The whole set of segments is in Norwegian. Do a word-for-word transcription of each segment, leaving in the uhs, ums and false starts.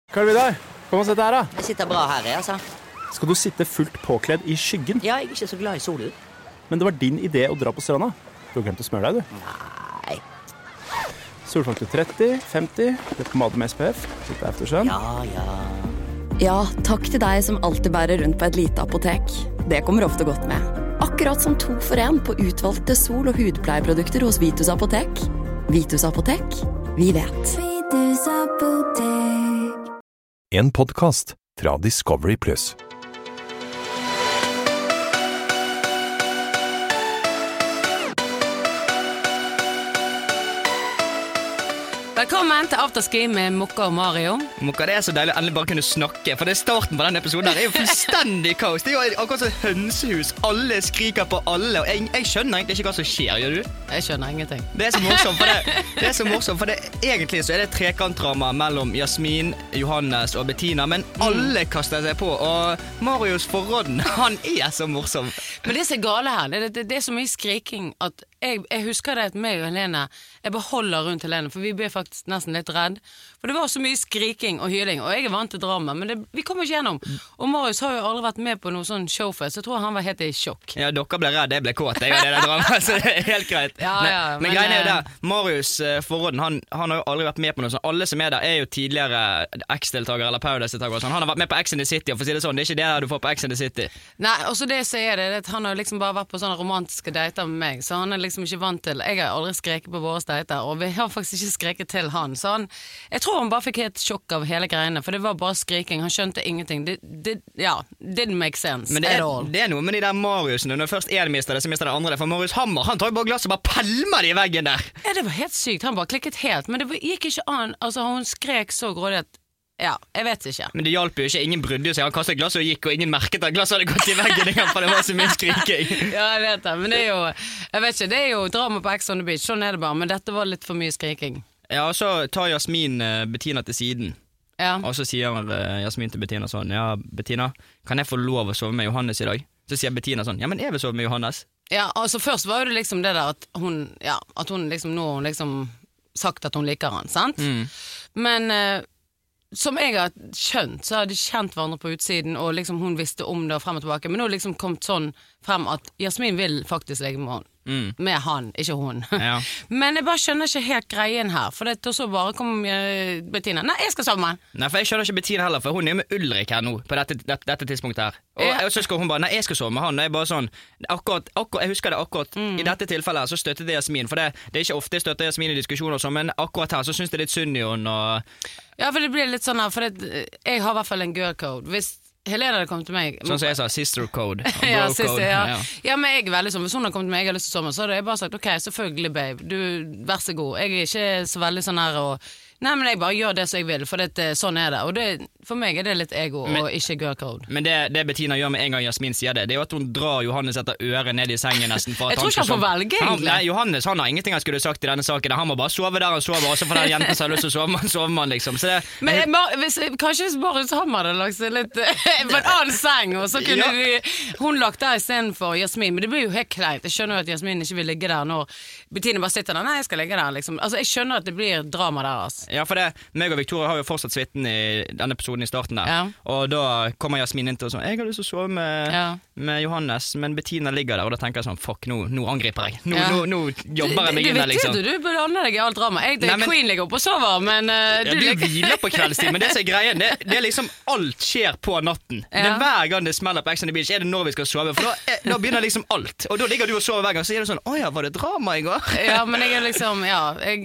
Hva er det der? Kom og sett her da. Jeg sitter bra her, jeg, altså. Skal du sitte fullt påkledd i skyggen? Ja, jeg er ikke så glad i solen. Men det var din idé å dra på stranda. Du har glemt å smøre deg, du. Nei. Solfaktor tretti, femti, litt pomade med S P F, litt aftersun. Ja, ja. Ja, takk til deg som alltid bærer rundt på et lite apotek. Det kommer ofte godt med. Akkurat som to for en på utvalgte sol- og hudpleieprodukter hos Vitus Apotek. Vitus Apotek, vi vet. Vitus Apotek. En podcast fra Discovery Plus. Velkommen til Afterski med Mokka og Mario. Mokka, det er så deilig å endelig bare kunne snakke. For det er starten på denne episoden her er jo fullstendig kaos. Det er jo akkurat som hønsehus. Alle skriker på alle. Og jeg, jeg skjønner egentlig ikke hva som skjer, gjør du? Jeg skjønner ingenting. Det er så morsomt, for det, det er så morsomt, for det, egentlig så er det trekantdrama mellom Jasmin, Johannes og Bettina, men alle kaster seg på, og Marius Forråden, han er så morsom. Men det som er gale her, det, det, det er så mye skriking at jeg, jeg husker det at meg og Helene, jeg bare holder rundt Helene, for vi ble faktisk nesten litt redd. For det var så mye skriking og hyling, og jeg er vant til drama, men det, vi kommer ikke gjennom. Og Marius har jo aldri vært med på noe sånn showfest, så jeg tror han var helt i sjokk. Ja, dere ble redd, jeg ble kåt, jeg var det der drama, så det er helt greit. Ja, ja, men, men greien er jo der, Marius uh, Forråden, han, han har jo aldri vært med på noe sånn. Alle som er der er jo tidligere X-deltagere eller Paradise-deltagere. Han har vært med på X and the City, og for å si det sånn, det er ikke det her du får på X and the City. Nei, og så det så er det, det han har jo liksom bare vært på sånne romantiske dater med meg, så han er liksom ikke vant til. Jeg har aldri skreket på våre dater, og vi har faktisk ikke skreket til han. Så han, jeg tror han bare fikk helt sjokk av hele greiene, for det var bare skriking. Han skjønte ingenting. Det, det, ja, didn't make sense men det er, at all. det er noe med de der Mariusene. Når først en mister det, så mister det andre. For Marius Hammer, han tar jo bare glass og bare pelmer det i veggen der. Ja, det var helt sykt. Han bare klikket helt, men det gikk ikke an. Altså, hun skrek så grådig at ja, jeg vet ikke. Men det hjalp jo ikke. Ingen brydde seg. Han kastet glass og gikk, og ingen merket at glasset hadde gått i veggen engang, for det var så mye skriking. Ja, jeg vet det. Men det er jo, jeg vet ikke, det er jo drama på Ex on the Beach. Sånn er det bare. Men dette var litt for mye skriking. Ja, og så tar Jasmin uh, Bettina til siden. Ja. Og så sier uh, Jasmin til Bettina sånn, ja, Bettina, kan jeg få lov å sove med Johannes i dag? Så sier Bettina sånn, ja, men jeg vil sove med Johannes. Ja, altså først var jo det liksom det der at hun, ja, at hun liksom, nå har hun liksom sagt at hun liker han, sant? Mm. Men uh, som jeg har skjønt, så har de kjent hverandre på utsiden, og liksom hun visste om det og frem og tilbake, men nå har liksom kommet sånn frem at Jasmin vil faktisk legge med han. Mm. Med han, ikke hun. Ja. Men jeg bare skjønner ikke helt greien her, for det så bare kom uh, Bettina. Nei, jeg skal sove med han. Nei, for jeg skjønner ikke Bettina heller, for hun er jo med Ulrik her nå, på dette, dette, dette tidspunktet her. Og, ja. og så skal hun bare, nei, jeg skal sove med han. Det er bare sånn, akkurat, akkurat jeg husker det akkurat, mm. i dette tilfellet her, så støttet det Jasmin, for det, det er ikke ofte jeg støtter Jasmin i diskusjoner og sånn, men akkurat her så synes det er litt synd i henne, og... Ja, for det blir litt sånn her, for det, jeg har i hvert fall en girl code. Hvis Helene hadde kommet til meg... Sånn som jeg sa, sister code. ja, sister, code. Ja. Ja. ja, men jeg er veldig sånn, hvis hun hadde kommet til meg, jeg har lyst til sommer, så hadde jeg bare sagt, ok, selvfølgelig, babe, du, vær så god. Jeg er ikke så veldig sånn her og... Nei, men jeg bare gjør det som jeg vil, for det, sånn er det. Og det, for meg er det litt ego, men, og ikke girl code. Men det, det Bettina gjør med en gang Jasmin sier det, det er jo at hun drar Johannes etter øret ned i sengen nesten. For at jeg tror ikke han får velge, egentlig. Han, nei, Johannes, han har ingenting han skulle sagt i denne saken. Han må bare sove der han sover, og så får den jenten seg lyst til å sove man, sover man liksom. Så det, men jeg, jeg, hvis, kanskje hvis Marius Hammer hadde lagt seg litt på en annen seng, og så kunne ja. vi, hun lagt der i stedet for Jasmin, men det blir jo helt kleint. Jeg skjønner jo at Jasmin ikke vil ligge der når Bettina bare sitter der. Nei, jeg skal ligge der, liksom. Altså, jeg skjønner at det blir drama der, altså. Ja, for det, meg og Victoria har jo fortsatt svitten i denne episoden i starten der. Ja. Og da kommer Jasmin inn til og sånn, jeg har lyst til å sove med, ja. med Johannes, men Bettina ligger der, og da tenker jeg sånn, fuck, nå, nå angriper jeg. Nå, ja. nå, nå jobber jeg meg inn der, liksom. Du vet jo, du burde anle deg i alt drama. Jeg, det er Queen ligger oppe og sover, men uh, ja, du... Du hviler på kveldstid, men det som er greien, det, det er liksom alt skjer på natten. Ja. Det er hver gang det smeller på Ex on the Beach, er det når vi skal sove, for da, da begynner liksom alt. Og da ligger du og sover hver gang, så er det sånn, åja, var det drama i går? Ja, men jeg er liksom, ja, jeg,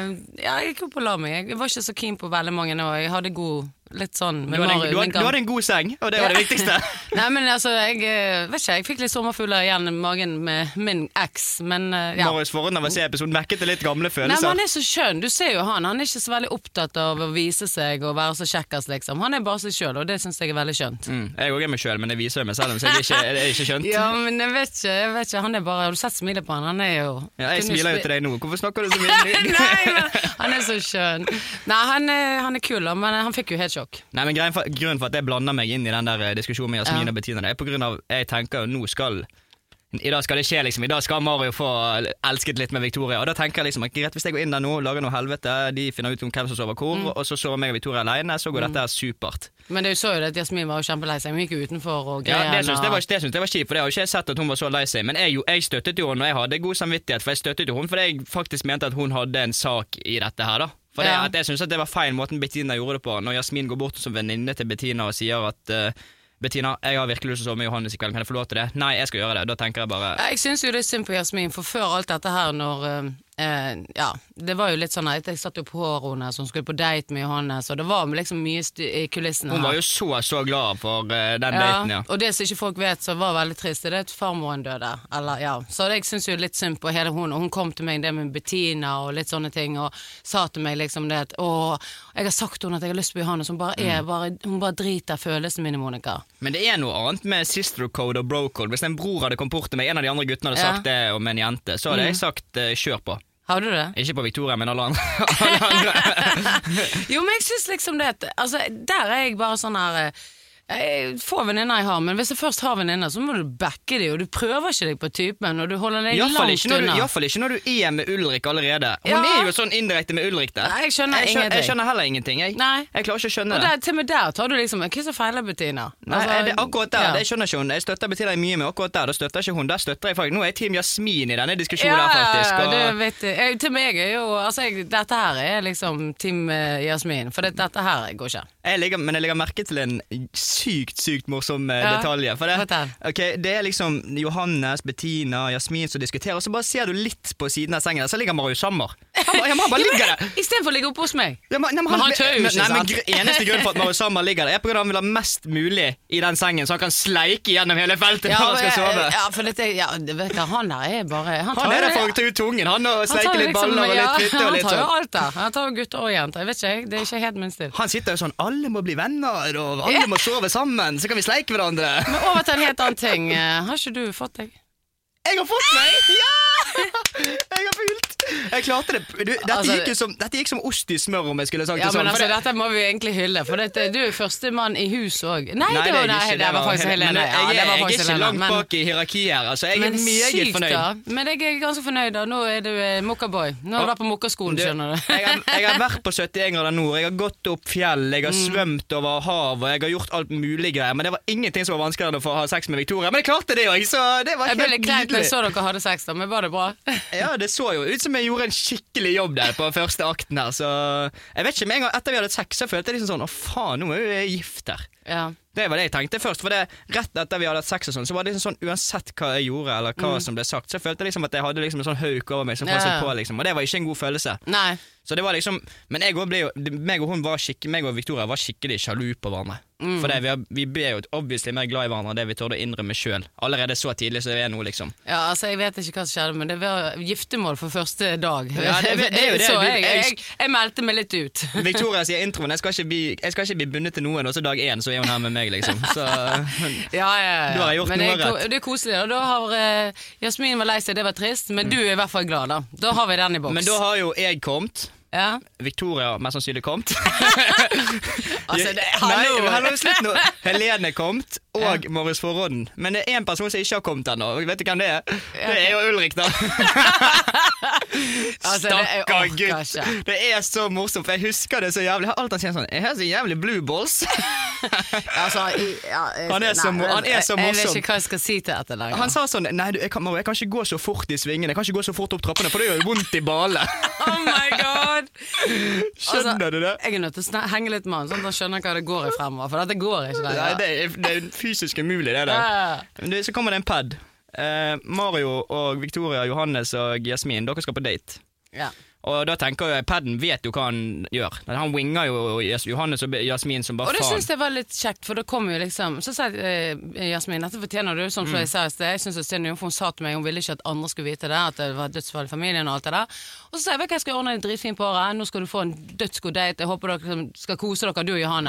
ja, jeg gikk opp og la meg. Jeg var ikke så keen på veldig mange nå. Jeg hadde god, litt sånn med du, hadde, Mario, du, hadde, du hadde en god seng, og det var det viktigste. Nei, men altså, jeg vet ikke, jeg fikk litt sommerfugler igjen i magen med min eks, men ja. Marius Forråden av å se episoden merket det litt gamle følelser. Nei, men han er så skjønn, du ser jo han, han er ikke så veldig opptatt av å vise seg og være så kjekkas, liksom. Han er bare seg selv, og det synes jeg er veldig skjønt. Mm, jeg også er meg selv, men jeg viser jo meg selv, så jeg er ikke, jeg er ikke skjønt. Ja, men jeg vet ikke, jeg vet ikke, han er bare, har du sett smilet på han? Han er jo... Ja, jeg smiler jo til deg nå, hvorfor snakker du så mye? Nei, men han er så skjønn. Nei, han er, han er kul, men han fikk jo helt sjokk. Nei, men greien for, grunnen for at jeg blander meg inn i den der diskusjonen med Jasmin ja. og Bettina, det er på grunn av, jeg tenker jo, nå skal I dag skal det skje liksom, I dag skal Mario få elsket litt med Victoria. Og da tenker jeg liksom, greit, hvis jeg går inn der nå, lager noe helvete, de finner ut om hvem som sover hvor, mm. og så sover meg og Victoria alene, så går mm. dette supert. Men det så jo det at Jasmin var jo kjempelei seg, hun gikk utenfor og greier. Ja, det synes jeg var, det synes jeg var kjipt, for det har jo ikke sett at hun var så lei seg. Men jeg, jeg støttet jo henne, og jeg hadde god samvittighet, for jeg støttet jo henne, for jeg faktisk mente at hun hadde en sak i dette her da. For det, ja. at jeg synes at det var feil måten Bettina gjorde det på, når Jasmin går bort som venninne til Bettina og sier at uh, Bettina, jeg har virkelig lyst til å sove med Johannes i kveld, kan jeg få lov til det? Nei, jeg skal gjøre det. Da tenker jeg bare... Jeg synes jo det er synd på Jasmin, for før alt dette her, når... Eh, ja, det var jo litt sånn at jeg satt jo på henne som skulle på date med Johannes, og det var liksom mye i kulissene her. Hun var jo så, så glad for uh, den ja, daten, ja. Og det som ikke folk vet, så var veldig trist, det er at farmoren døde, eller ja. Så jeg synes jo litt synd på hele hun, og hun kom til meg det med Bettina og litt sånne ting, og sa til meg liksom det at, åh, jeg har sagt henne at jeg har lyst på Johannes, hun bare er, mm. bare, hun bare driter følelsene mine, Monica. Men det er noe annet med sister code og bro code. Hvis en bror hadde kommet bort til meg, en av de andre guttene hadde ja. sagt det om en jente, så hadde mm. jeg sagt, uh, kjør på. Har du det? Ikke på Victoria, men alle andre. alle andre. Jo, men jeg synes liksom det, altså, der er jeg bare sånn her, jeg får venninner jeg har, men hvis jeg først har venninner, så må du backe dem, og du prøver ikke deg på typen, og du holder deg langt unna. I hvert fall ikke når du er med Ulrik allerede. Hun ja. er jo sånn indirekte med Ulrik der. Nei, jeg skjønner jeg ingenting. Jeg skjønner heller ingenting. Jeg, Nei. jeg klarer ikke å skjønne og det. Og til og med der tar du liksom, hva så feiler Bettina? Nei, altså, det, akkurat der, ja. det skjønner ikke hun. Jeg støtter Bettina mye med akkurat der, da støtter ikke hun. Der støtter jeg faktisk. Nå er jeg team Jasmin i denne diskusjonen ja, der, faktisk. Og... det vet jeg. jeg. Til meg er jo, altså, jeg, dette her er liksom team uh, Jasmin, for det, dette her går ikke. Jeg ligger, men jeg legger merke til en sykt, sykt morsom ja. detalje. For det, okay, det er liksom Johannes, Bettina, Jasmin som diskuterer, og så bare ser du litt på siden av sengen, så ligger Mario Sammer. Han, han, han bare ligger der. I stedet for å ligge oppe hos meg. Ja, men, nei, men, men han, han tør jo ikke, nei, men gr eneste grunn for at Mario Sammer ligger der, er på grunn av at han vil ha mest mulig i den sengen, så han kan sleike gjennom hele feltet ja, når han skal sove. Ja, for dette, ja, vet du, han der er bare... Han, han er der for å ta ut tungen, han og sleike litt liksom, baller og litt ja, fitte og litt sånn. Han tar jo alt der. Han tar jo gutter og jenter, jeg vet ikke, det er ikke helt min stil. Han sitter jo sånn, alle må bli venner, og alle må sove sammen, så kan vi sleike hverandre. Men over til en helt annen ting, har ikke du fått deg? Jeg har fått meg! Ja! Jeg har pult! Jeg klarte det. Du, dette, altså, gikk som, dette gikk som ost i smør, om jeg skulle sagt ja, det sånn. Men altså, det, dette må vi egentlig hylle, for dette, du er første mann i hus også. Nei, nei, det, var, nei, det, det var faktisk Helene. Jeg, jeg, ja, det var faktisk jeg er ikke Helene, langt men, bak i hierarkiet her, altså. Jeg er meget sykt, fornøyd. Da. Men jeg er ganske fornøyd da. Nå er du eh, mokkaboy. Nå har du vært på mokkaskolen, skjønner du. jeg, har, jeg har vært på syttien grader nord, jeg har gått opp fjell, jeg har mm. svømt over hav, og jeg har gjort alt mulig greier, men det var ingenting som var vanskeligere for å ha sex med Victoria. Men jeg klarte det også, så det var helt nydelig. Jeg ble litt greit når jeg så dere hadde sex da, men var det bra? Ja, det så jo ut som jeg gjorde en skikkelig jobb der på første akten her, så jeg vet ikke, med en gang etter vi hadde sex så følte jeg liksom sånn, å faen, nå er jeg gift der. Ja. Det var det jeg tenkte først, for det rett etter vi hadde hatt sex og sånn, så var det liksom sånn, uansett hva jeg gjorde eller hva mm. som ble sagt, så følte jeg liksom at jeg hadde liksom en sånn hauk over meg som passet ja, ja. på liksom, og det var ikke en god følelse. Nei. Så det var liksom, men jeg og, ble jo, meg og hun var skikkelig, meg og Victoria var skikkelig sjalu på hverandre. Mm. For det, vi, har, vi ble jo obviously mer glad i hverandre enn det vi torde å innrømme selv. Allerede så tidlig så det er noe liksom. Ja, altså jeg vet ikke hva som skjedde, men det var giftemål for første dag. Ja, det, det, det er jo det. Så du, jeg, jeg, jeg, jeg meldte meg litt ut. Victoria sier introen, jeg skal ikke bli, jeg skal ikke bli bundet til noen, og så dag én så er hun her med meg liksom. Så ja, ja, ja. Du har gjort men noe det, rett. Det er koselig, og da har uh, Jasmin var lei seg, det var trist, men mm. du er i hvert fall glad da. Da har vi den i boks. Men da har jo jeg kommet. Ja. Victoria mest sannsynlig kommet. altså, det, hallo. Nei, hallo, slutt nå. Helene kommet, og ja. Morris Forråden. Men det er en person som ikke har kommet ennå. Vet du hvem det er? Ja. Det er jo Ulrik da. altså, Stakkar gutt. Det er så morsomt, for jeg husker det så jævlig. Alt han sier sånn, jeg har så jævlig blue balls. altså, ja, jeg, han, er så, nei, han er så morsom. Jeg vet ikke hva jeg skal si til dette lenger. Han sa sånn, nei, du, jeg, kan, jeg kan ikke gå så fort i svingene, jeg kan ikke gå så fort opp trappene, for det gjør vondt i bale. Oh my god. Skjønner altså, du det? Jeg er nødt til å henge litt med han, sånn at han skjønner hva det går i fremover. For dette går ikke der. Nei, det er, det er fysisk umulig det der. Ja. Men det, så kommer det en pad. eh, Mario og Victoria, Johannes og Jasmin, dere skal på date. Ja. Og da tenker jeg, padden vet jo hva han gjør. Han winger jo Johannes og Jasmin som bare faen. Og det synes jeg var litt kjekt, for da kom jo liksom, så sa jeg, eh, Jasmin, dette fortjener du, som mm. jeg sa i sted. Jeg synes at hun sa til meg, hun ville ikke at andre skulle vite det, at det var dødsfall i familien og alt det der. Og så sa jeg, vet du hva, jeg skal ordne en dritfin på året, nå skal du få en dødsgod date, jeg håper dere skal kose dere, du og Johannes. Mm.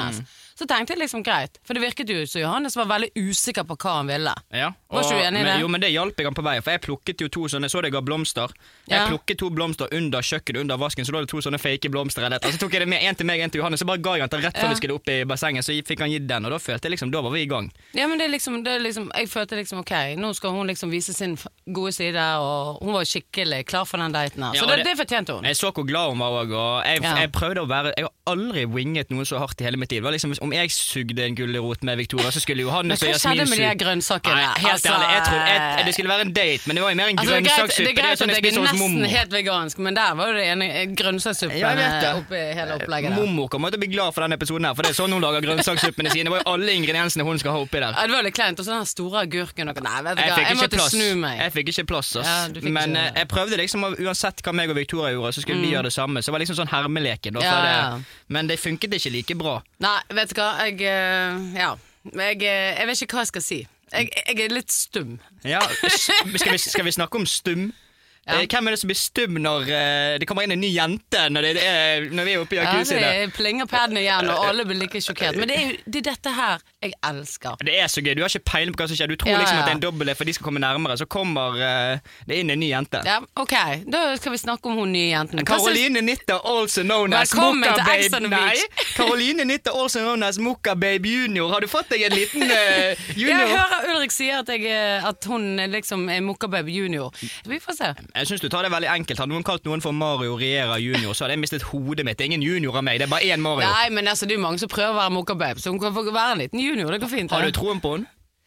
Så tenkte jeg liksom greit, for det virket jo så Johannes var veldig usikker på hva han ville. Ja, og, var ikke du enig i det? Men, jo, men det hjalp jeg han på vei, for jeg plukket jo to sånne, så det ga blomster. Jeg Ja. plukket to blomster under kjøkken, under vasken, så da var det to sånne fake blomster eller et. Så tok jeg det med en til meg, en til Johannes, så bare ga jeg han til rett før Ja. vi skulle opp i bassenget, så fikk han gitt den, og da følte jeg liksom, da var vi i gang. Ja, men det er liksom, det er liksom jeg følte liksom, ok, nå skal hun liksom vise sin f- gode side, og hun var skikkelig klar for den daten her. Ja, Så og det, det- det fortjente hun. Jeg så hvor glad hun var også, og jeg, Ja. jeg prøvde å være, jeg har aldri winget noen så hardt i hele mitt liv. Det var liksom, om jeg sugde en gullerot med Victoria, så skulle Johannes og Men hva Jasmin skjedde med de her suge. grønnsakene? Nei, helt Altså, ærlig, jeg trodde jeg, det skulle være en date, men det var jo mer en Altså, det er greit, grønnsakssuppe. det er greit sånn at jeg jeg spiser er hos nesten mormor. helt vegansk, men der var jo det ene grønnsakssuppen Ja, jeg vet det. oppi hele opplegget der. Mormor kommer til å bli glad for denne episoden her, for det er sånn hun lager grønnsakssuppene sine. Det var jo alle ingrediensene hun skal ha oppi der. Ja, det var litt kleint, og så den store agurken og nei, vet du Jeg hva, fikk jeg ikke måtte plass. snu meg. Jeg fikk ikke plass, ass. Ja, du fikk Men ikke- eh, jeg prøvde liksom, å- uansett hva meg og Victoria gjorde, så skulle vi gjøre det samme. Så det var liksom sånn hermeleken. Da, Ja, for ja. det, men det funket ikke like bra. Nei, vet du hva, jeg, eh, ja, jeg, eh, jeg vet ikke hva jeg skal si. Jeg, jeg er litt stum. Ja, s- skal, vi, skal vi snakke om stum? Ja. Eh, Hvem er det som blir stum når eh, det kommer inn en ny jente når, det er, når vi er oppe i Ja, jacuzzi? der? det plinger paden igjen, og alle blir like sjokkert. Men det er jo det er dette her jeg elsker. Det er så gøy. Du har ikke peiling på hva som skjer. Du tror Ja, liksom ja. at det er en dobbel for de skal komme nærmere. Så kommer eh, det inn en ny jente. Ja, ok, da skal vi snakke om hun nye jenten. Hva syns- Caroline Nitter, also known as Velkommen Mokka til Ex Babe. on the Nei, Beach. Caroline Nitter, also known as Mokka Babe Junior. Har du fått deg en liten eh, junior? Jeg hører Ulrik sier at, jeg, er- at hun liksom er Mokkababe junior. Vi får se. Jeg synes du tar det veldig enkelt. Hadde noen kalt noen for Mario Riera junior, så hadde jeg mistet hodet mitt. Det er ingen junior av meg, det er bare én Mario. Nei, men altså, det er jo mange som prøver å være Mokkababe, så hun kan få være en liten junior. Det går fint. Har det. du troen på henne?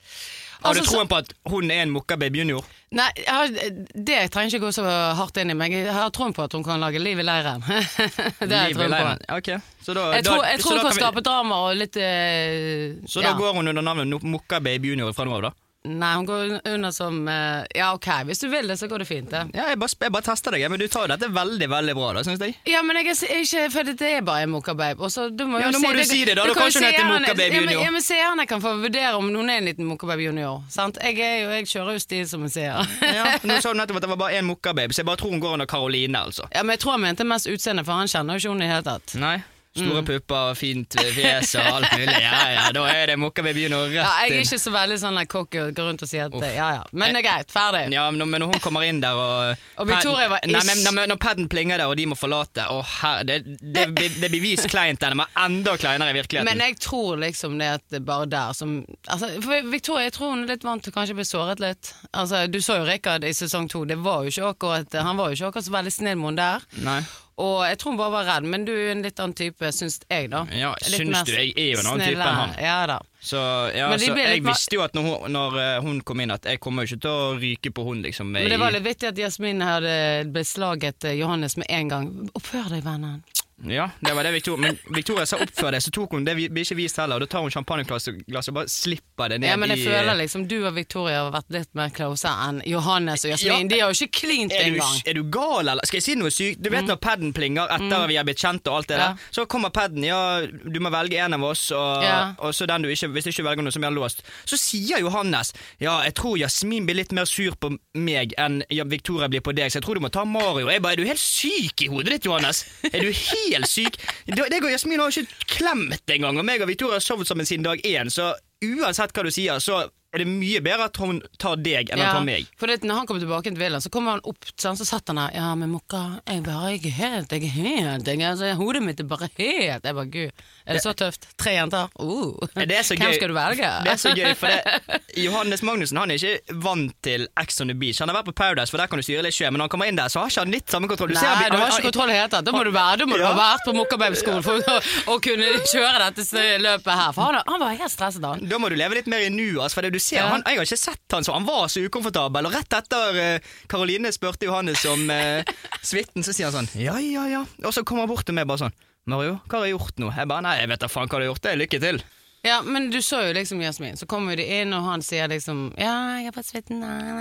Har Altså, du troen på at hun er en Mokka Babe junior? Nei, jeg har, det trenger ikke gå så hardt inn i, men jeg har troen på at hun kan lage liv i leiren. det har jeg troen på. Ok, så da, Jeg tror, da, jeg så tror da hun kan vi- skape drama og litt eh, Så ja. da går hun under navnet No- Mokka Babe junior fra nå av, da? Nei, hun går under som eh, Ja, ok, hvis du vil det, så går det fint, det. Ja, jeg bare, jeg bare tester deg, men du tar jo dette veldig, veldig bra, da, synes jeg. Ja, men jeg er s- ikke For det er bare en Mokkababe. Og så du må jo Ja, nå må du si det, da. Da kan kan jo ikke hun hete seerne- Mokkababe Ja, men, junior. ja, men seerne kan få vurdere om hun er en liten Mokkababe junior. Sant? Jeg, er jo, jeg kjører jo stil som en seer. Ja, nå sa du nettopp at det var bare en Mokka Babe, så jeg bare tror hun går under Caroline, altså. Ja, men jeg tror han mente mest utseende, for han kjenner jo ikke hun i det hele tatt. Nei. Store pupper, fint fjes og alt mulig. Ja, ja, da er det Mokka Babe junior rett Ja, jeg er inn. ikke så veldig sånn like, cocky og går rundt og sier at ja, ja. Men det er greit, ferdig. Ja, men når, men når hun kommer inn der og Og Victoria var Nei, ish. men når, når padden plinger der og de må forlate, å her, det, det, det, det blir vist kleint der, men enda kleinere i virkeligheten. Men jeg tror liksom det at det er bare der som altså, for Victoria, jeg tror hun er litt vant til å kanskje bli såret litt. Altså, du så jo Rikard i sesong to. Det var jo ikke akkurat Han var jo ikke akkurat så veldig snill med henne der. Nei. Og jeg tror hun bare var redd, men du er en litt annen type, syns jeg, da. Ja, Litt syns mer du? Jeg er jo en annen type snillere. enn han. Ja da. Så, ja, Men de så ble litt jeg mer- visste jo at når hun, når eh, hun kom inn, at jeg kommer jo ikke til å ryke på hun, liksom. Men det var i- litt vittig at Jasmin hadde beslaget eh, Johannes med en gang. Oppfør deg, vennen. Ja, det var det Victoria. Men Victoria sa opp før det, så tok hun det vi- blir ikke vist heller. Og da tar hun champagneglass glass og bare slipper det ned Ja, men jeg i føler liksom du og Victoria har vært litt mer close enn Johannes og Jasmin. Ja. De har jo ikke klint er du, engang. er du gal, eller? Skal jeg si noe sykt? Du vet når padden plinger etter vi har blitt kjent og alt det Mm. Ja. der, så kommer padden, ja, du må velge en av oss, og, Ja. og så den du ikke, hvis du ikke velger noe som er låst. Så sier Johannes, ja, jeg tror Jasmin blir litt mer sur på meg enn ja, Victoria blir på deg, så jeg tror du må ta Mario. Jeg bare, er du helt syk i hodet ditt, Johannes? Er du helt syk? Det det går Jasmin har jo ikke klemt engang, og meg og Victoria har sovet sammen siden dag én, så uansett hva du sier, så er det mye bedre at hun tar deg enn å ta meg. For det, når han kommer tilbake til Villan, så kommer han opp, sånn, så satt han her. Ja, men Mokka, jeg bare ikke helt, jeg er helt, jeg, altså, hodet mitt er bare helt. Jeg bare, gud, er det så tøft? Tre jenter? Uh. Det er så Hvem gøy. skal du velge? Det er så gøy, for det, Johannes Magnussen han er ikke vant til Ex on the Beach. Han har vært på Paradise, for der kan du styre litt sjø, men når han kommer inn der, så har ikke han litt samme kontroll. Du Nei, ser han- du har han- ikke kontroll i hele tatt. Da må du være, da må du Ja. ha vært på Mokkababe-skolen for å, å kunne kjøre dette løpet her. For han, han var helt stresset da. Da må du leve litt mer i nu, altså, for det du ser, Ja. han, jeg har ikke sett han så, han var så ukomfortabel, og rett etter uh, Caroline spurte Johannes om uh, svitten, så sier han sånn, ja, ja, ja, og så kommer han bort til meg bare sånn, Mario, hva har jeg gjort nå? Jeg bare, nei, jeg vet da faen hva du har gjort, det er lykke til. Ja, men du så jo liksom Jasmin, så kommer de inn, og han sier liksom, ja, jeg har fått svitten,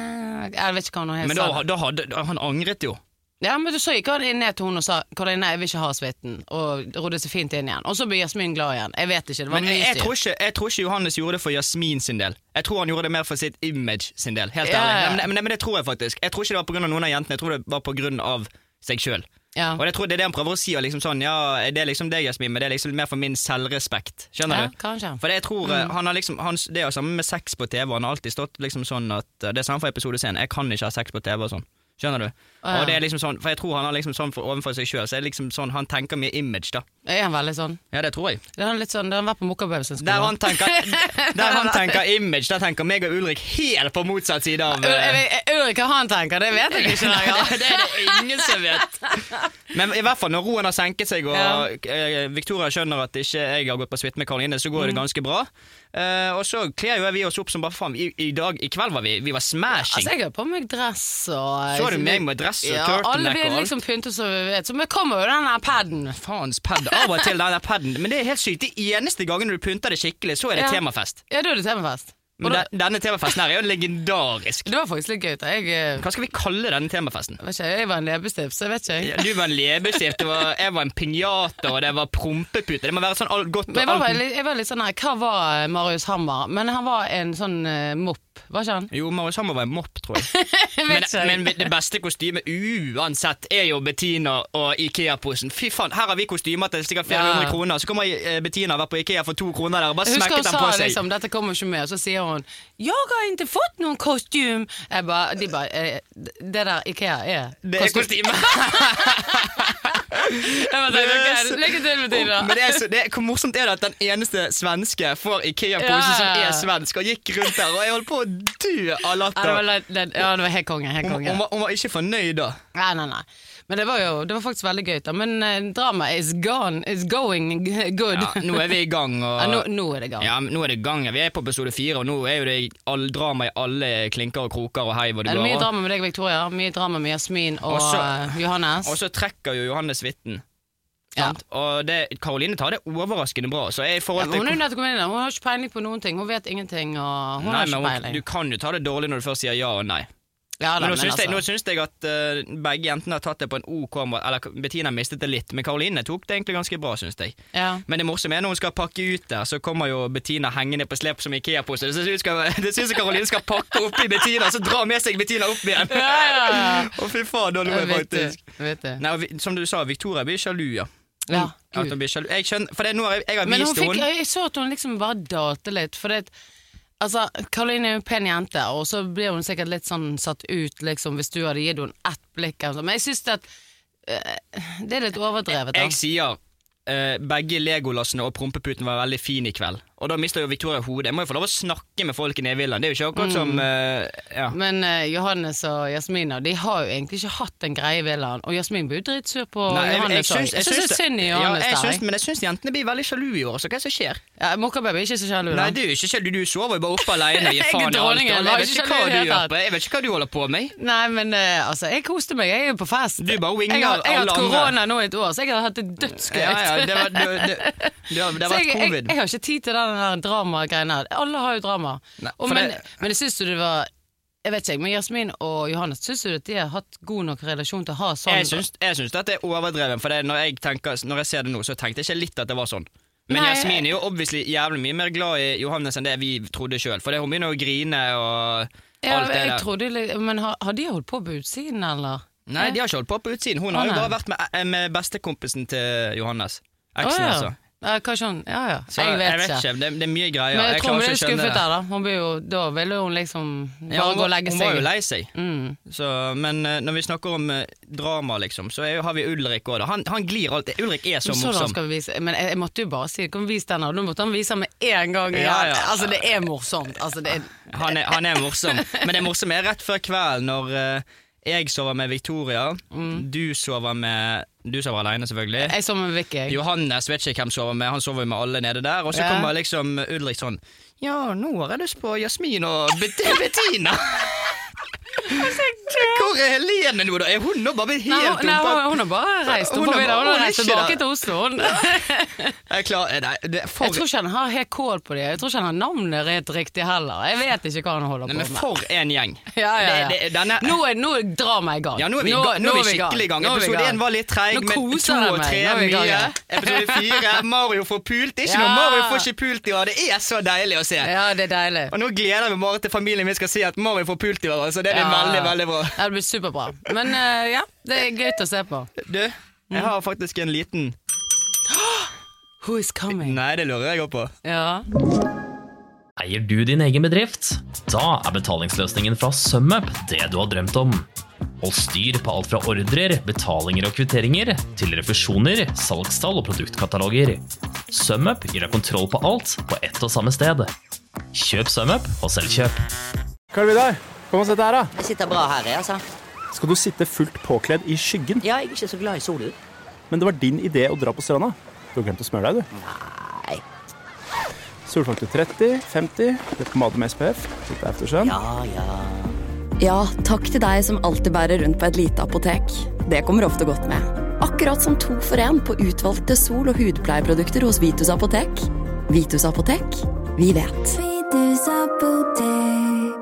jeg vet ikke hva han helt Men sa. da, da hadde, da, han angret jo. Ja, men du så gikk han inn ned til hun og sa, Karoline, jeg vil ikke ha svitten, og rodde seg fint inn igjen. Og så ble Jasmin glad igjen. Jeg vet ikke, det var Men mye jeg, jeg, styr. tror ikke, jeg tror ikke Johannes gjorde det for Jasmin sin del. Jeg tror han gjorde det mer for sitt image sin del, helt Ja, ærlig. ja. Men, men, men det tror jeg faktisk. Jeg tror ikke det var på grunn av noen av jentene, jeg tror det var på grunn av seg selv. Ja. Og jeg tror det er det han prøver å si, og liksom sånn, ja, det er liksom deg, Jasmin, men det er liksom mer for min selvrespekt. Skjønner ja, du? Kanskje. For jeg tror mm. han har liksom, han, det er jo samme med sex på T V, han har alltid stått liksom sånn at, det er samme for episode scenen, jeg kan ikke ha sex på T V og sånn. Skjønner du? Ah, ja. Og det er liksom sånn, for jeg tror han har liksom sånn for, overfor seg selv, så er det liksom sånn, han tenker mye image da. Er han veldig sånn? Ja, det tror jeg. Det er litt sånn, det har han vært på Mokkabøvsen. Der han tenker, der han tenker image, der tenker meg og Ulrik helt på motsatt side av... Uh, Ulrik, hva han tenker, det vet jeg ikke. Nei, det, det er det ingen som vet. Men i hvert fall når roen har senket seg, og ja. Victoria skjønner at ikke jeg har gått på svitt med Karoline, så går mm. det ganske bra. Uh, og så kler jo vi oss opp som bare faen. I, i dag, i kveld var vi, vi var smashing. Altså, jeg har på meg dress og... Så du meg med dress og ja, turtleneck og alt? Alle vil liksom pynte så vi vet. Så vi kommer jo denne padden. Faens pad, av og til denne padden. Men det er helt sykt. De eneste gangene du pynter det skikkelig, så er det ja. temafest. Ja, da er det temafest. Men den, denne temafesten her er jo legendarisk. Det var faktisk litt gøy da. Jeg, Hva skal vi kalle denne temafesten? Jeg vet ikke, jeg var en leppestift, så jeg vet ikke jeg. Ja, du var en leppestift, jeg var en pinjata, og det var prompepute. Det må være sånn all, godt og jeg var, alt... jeg var litt sånn her, hva var Marius Hammer? Men han var en sånn uh, mopp, var ikke han? Jo, Marius Hammer var en mopp, tror jeg. jeg men, men det beste kostymet uansett er jo Bettina og Ikea-posen. Fy faen, her har vi kostymer til sikkert flere hundre ja. kroner. Så kommer Bettina og vært på Ikea for to kroner der og bare smekket den på seg. Liksom, dette kommer ikke med, og så sier hun, jeg har ikke fått noen kostym. Jeg bare, de bare, eh, det der Ikea er det er kostyme. Jeg bare, det lykke til med tiden. Men det er så, det er, hvor morsomt er det at den eneste svenske får Ikea-pose ja. som er svensk, og gikk rundt der, og jeg holdt på å dø av latter. Ja, det var, det, ja, det var helt konge, helt konge. Hun, hun, var, hun var ikke fornøyd da. Nei, nei, nei. Men det var jo, det var faktisk veldig gøy da. Men uh, drama is gone, is going good. Ja, nå er vi i gang. Og, ja, nå, nå er det gang. Ja, nå er det gang. Vi er på episode fire, og nå er jo det all drama i alle klinker og kroker og hei hvor det går. Det er mye drama med deg, Victoria. Mye drama med Jasmin og også, uh, Johannes. Og så trekker jo Johannes Vitten. Ja. Og det, Karoline tar det overraskende bra. Så jeg ja, hun er nødt til å komme inn. Hun har ikke peiling på noen ting. Hun vet ingenting. Og hun nei, har ikke men hun, peiling. Du kan jo ta det dårlig når du først sier ja og nei. Ja, da, men nå, men syns altså. jeg, nå syns jeg at uh, begge jentene har tatt det på en OK måte. Eller Bettina mistet det litt, men Karoline tok det egentlig ganske bra, syns jeg. Ja. Men det morsomme er når hun skal pakke ut der, så kommer jo Bettina hengende på slep som Ikea-pose. Det syns jeg Karoline skal pakke opp i Bettina, så dra med seg Bettina opp igjen. Ja, ja, ja. Å fy faen, da er det faktisk. Jeg vet det. Nei, som du sa, Victoria blir sjalu, ja. Ja, at hun blir sjalu. Jeg skjønner, for det er noe jeg, jeg har men vist hun fikk, hun. jeg så at hun liksom bare dalte litt, for det altså, Karoline er jo en pen jente, og så blir hun sikkert litt sånn satt ut, liksom, hvis du hadde gitt henne ett blikk. Altså. Men jeg synes det at uh, det er litt overdrevet. Da. Jeg sier uh, begge Legolassene og prompeputen var veldig fin i kveld. Og da mister jo Victoria hodet. Jeg må jo få lov å snakke med folkene i villaen. Det er jo ikke akkurat mm. som uh, ja. Men uh, Johannes og Jasmin, de har jo egentlig ikke hatt en greie i villaen. Og Jasmin blir jo dritsur på Nei, Johannes. Jeg, jeg, jeg, jeg synes det er synd i Johannes ja, jeg synes, der. Men jeg synes jentene blir veldig sjalu i år. Så hva er det som skjer? Ja, Mokkababy er ikke så sjalu da. Nei, du er ikke sjalu. Du sover jo bare oppe alene. Jeg, faen, alt, jeg, vet ikke hva du gjør på. Jeg vet ikke hva du holder på med. Nei, men uh, altså, jeg koste meg. Jeg er jo på fest. Du bare winger jeg har, jeg alle andre. Jeg har hatt korona nå i et år, så jeg har hatt det dødsgøy. Ja, ja, det var, det, det, det, det, det var jeg, covid. Jeg, jeg har ikke tid til den drama alle har jo drama. Nei, og, men, det... men jeg synes du det var jeg vet ikke, men Jasmin og Johannes, synes du at de har hatt god nok relasjon til å ha sånn? Jeg synes, jeg synes at det er overdreven, for det, når, jeg tenker, når jeg ser det nå, så tenkte jeg ikke litt at det var sånn. Men Nei, Jasmin er jo obviously jævlig mye mer glad i Johannes enn det vi trodde selv, for det, hun begynner å grine og ja, alt det jeg der. Trodde, men har, har de holdt på på utsiden, eller? Nei, de har ikke holdt på på utsiden. Hun har jo bare vært med, med bestekompisen til Johannes. Eksen, oh, ja. altså. Ja, hva sånn? Ja, ja. Så jeg vet, jeg vet ikke. ikke. Det, det er mye greier. Men jeg, jeg tror hun ble skuffet det. der, da. Hun ble jo, da ville hun liksom bare ja, hun, gå og legge hun seg. Hun var jo lei seg. Mm. Så, men uh, når vi snakker om uh, drama, liksom, så er, har vi Ulrik også. Han, han glir alltid. Ulrik er så, så morsom. Skal vi vise. Men jeg, jeg måtte jo bare si, kan vi vise den her? Nå måtte han vise med en gang. Ja, ja. Altså, det er morsomt. Altså, det er... han, er, han er morsom. Men det morsomme er rett før kvelden når... Uh, jeg sover med Victoria, mm. du sover med Du sover alene, selvfølgelig. Jeg sover med Vicky. Johannes vet ikke hvem sover med, han sover med alle nede der. Og så ja. kommer liksom Ulrik sånn ja, nå har jeg lyst på Jasmin og Bettina. Hvor er Helene nå da? Er hun nå bare helt nei, hun, nei, hun, hun har bare reist Hun, hun, hun, hun har reist tilbake til Oslo Jeg er klar nei, det, for... Jeg tror ikke han har helt kål på det. Jeg tror ikke han har navnet rett riktig heller. Jeg vet ikke hva han holder nei, på men med. For en gjeng ja, ja, ja. Det, det, denne... Nå er, nå er drama i gang. Ja, nå er vi, nå, nå, nå er vi skikkelig i gang. Episode én var litt treig, men to og tre er mye. Episode fire Mario får pult. Ikke ja. noe Mario får ikke pult i år. Det er så deilig å se. Ja, det er deilig. Og nå gleder vi bare til familien vi skal si at Mario får pult i år. Så det er ja. veldig, veldig bra. Det blir superbra. Men uh, ja, det er gøy å se på. Du, jeg har faktisk en liten Who is coming? Nei, det lurer jeg på. Ja. Eier du din egen bedrift? Da er betalingsløsningen fra SumUp det du har drømt om. Hold styr på alt fra ordrer, betalinger og kvitteringer til refusjoner, salgstall og produktkataloger. SumUp gir deg kontroll på alt på ett og samme sted. Kjøp SumUp og selvkjøp. Karl Vidar, kom og sett her da. Jeg sitter bra her, jeg, altså. Skal du sitte fullt påkledd i skyggen? Ja, jeg er ikke så glad i solen. Men det var din idé å dra på stranda. Du har glemt å smøre deg, du. Nei. Solfaktor tretti, femti, det er pomade med S P F. Litt aftersun. Ja, ja. Ja, takk til deg som alltid bærer rundt på et lite apotek. Det kommer ofte godt med. Akkurat som to for en på utvalgte sol- og hudpleieprodukter hos Vitus Apotek. Vitus Apotek, vi vet. Vitus Apotek.